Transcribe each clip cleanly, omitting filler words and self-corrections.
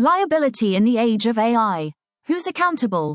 Liability in the age of AI. Who's accountable?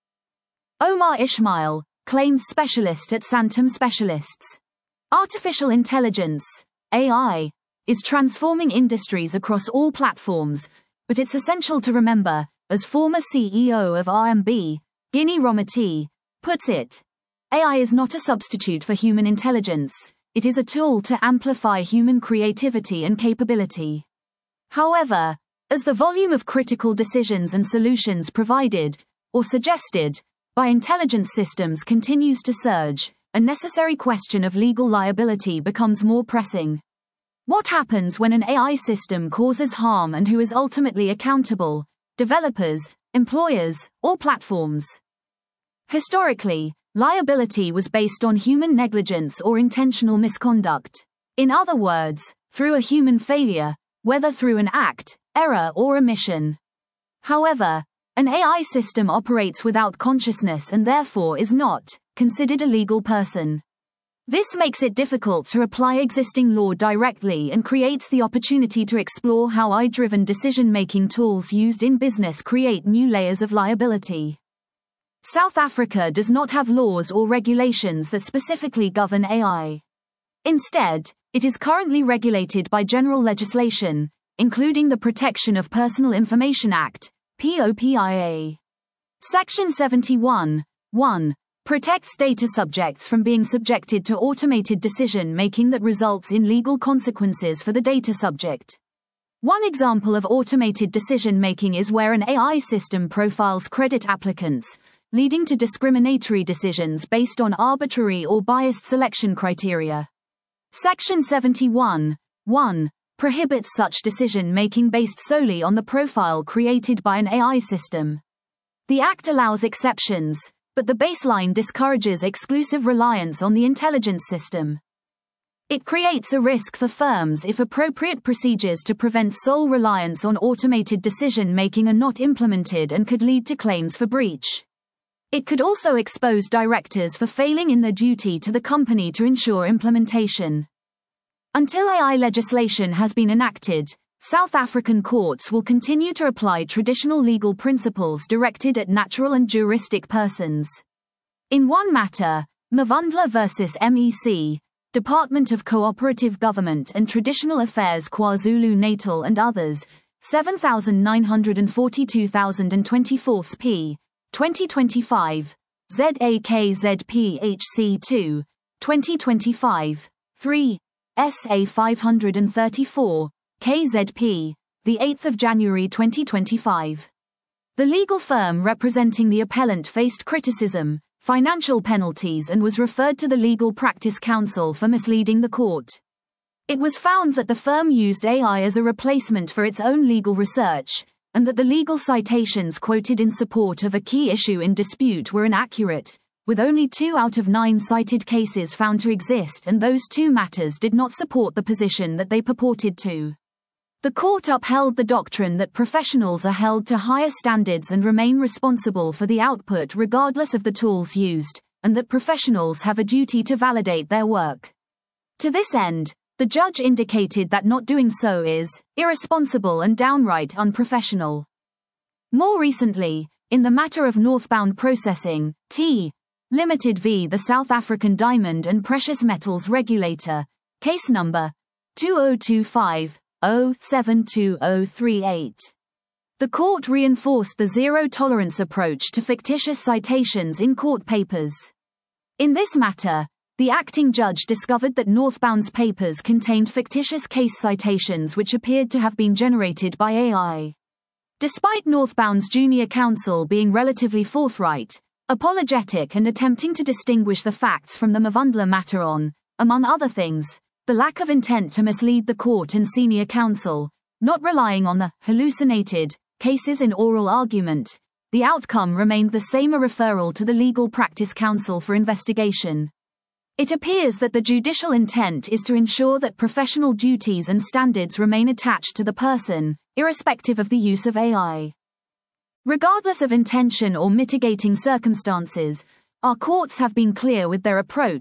Omar Ismail, claims specialist at Santam Specialists. Artificial intelligence, AI, is transforming industries across all platforms, but it's essential to remember, as former CEO of RMB, Ginni Rometty, puts it, AI is not a substitute for human intelligence, it is a tool to amplify human creativity and capability. However, as the volume of critical decisions and solutions provided, or suggested, by intelligence systems continues to surge, a necessary question of legal liability becomes more pressing. What happens when an AI system causes harm and who is ultimately accountable? Developers, employers, or platforms? Historically, liability was based on human negligence or intentional misconduct. In other words, through a human failure, whether through an act, error, or omission. However, an AI system operates without consciousness and therefore is not considered a legal person. This makes it difficult to apply existing law directly and creates the opportunity to explore how AI-driven decision-making tools used in business create new layers of liability. South Africa does not have laws or regulations that specifically govern AI. Instead, it is currently regulated by general legislation, including the Protection of Personal Information Act, POPIA. Section 71(1) protects data subjects from being subjected to automated decision-making that results in legal consequences for the data subject. One example of automated decision-making is where an AI system profiles credit applicants, leading to discriminatory decisions based on arbitrary or biased selection criteria. Section 71(1) prohibits such decision-making based solely on the profile created by an AI system. The Act allows exceptions, but the baseline discourages exclusive reliance on the intelligence system. It creates a risk for firms if appropriate procedures to prevent sole reliance on automated decision-making are not implemented and could lead to claims for breach. It could also expose directors for failing in their duty to the company to ensure implementation. Until AI legislation has been enacted, South African courts will continue to apply traditional legal principles directed at natural and juristic persons. In one matter, Mavundla vs. MEC, Department of Cooperative Government and Traditional Affairs KwaZulu-Natal and others, 7942 p. 2025, ZAKZPHC2, 2025, 3. SA 534, KZP, the 8th of January 2025. The legal firm representing the appellant faced criticism, financial penalties and was referred to the Legal Practice Council for misleading the court. It was found that the firm used AI as a replacement for its own legal research, and that the legal citations quoted in support of a key issue in dispute were inaccurate, with only 2 out of 9 cited cases found to exist, and those 2 matters did not support the position that they purported to. The court upheld the doctrine that professionals are held to higher standards and remain responsible for the output regardless of the tools used, and that professionals have a duty to validate their work. To this end, the judge indicated that not doing so is irresponsible and downright unprofessional. More recently, in the matter of Northbound Processing, T. Limited v. the South African Diamond and Precious Metals Regulator, case number 2025-072038. The court reinforced the zero-tolerance approach to fictitious citations in court papers. In this matter, the acting judge discovered that Northbound's papers contained fictitious case citations which appeared to have been generated by AI. Despite Northbound's junior counsel being relatively forthright, apologetic and attempting to distinguish the facts from the Mavundla matter on, among other things, the lack of intent to mislead the court and senior counsel, not relying on the hallucinated cases in oral argument, the outcome remained the same: a referral to the Legal Practice Council for investigation. It appears that the judicial intent is to ensure that professional duties and standards remain attached to the person, irrespective of the use of AI. Regardless of intention or mitigating circumstances, our courts have been clear with their approach: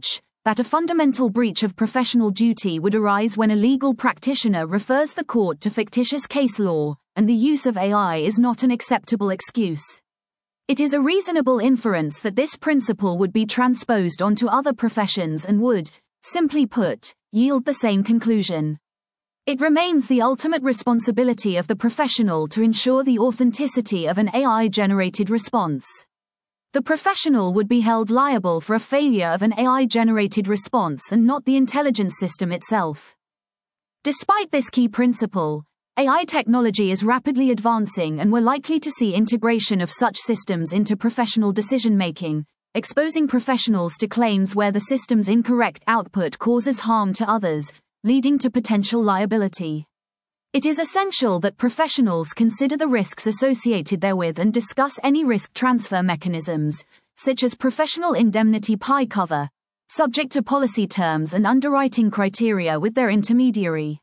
that a fundamental breach of professional duty would arise when a legal practitioner refers the court to fictitious case law, and the use of AI is not an acceptable excuse. It is a reasonable inference that this principle would be transposed onto other professions and would, simply put, yield the same conclusion. It remains the ultimate responsibility of the professional to ensure the authenticity of an AI-generated response. The professional would be held liable for a failure of an AI-generated response and not the intelligence system itself. Despite this key principle, AI technology is rapidly advancing, and we're likely to see integration of such systems into professional decision-making, exposing professionals to claims where the system's incorrect output causes harm to others, leading to potential liability. It is essential that professionals consider the risks associated therewith and discuss any risk transfer mechanisms, such as professional indemnity PI cover, subject to policy terms and underwriting criteria with their intermediary.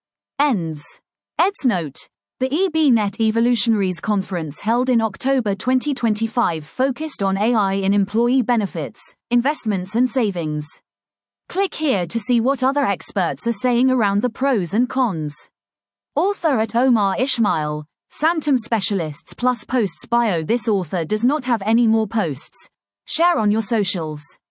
EdsNote. The EBNet Evolutionaries Conference held in October 2025 focused on AI in employee benefits, investments and savings. Click here to see what other experts are saying around the pros and cons. Author at Omar Ishmael, Santam Specialists Plus Posts Bio. This author does not have any more posts. Share on your socials.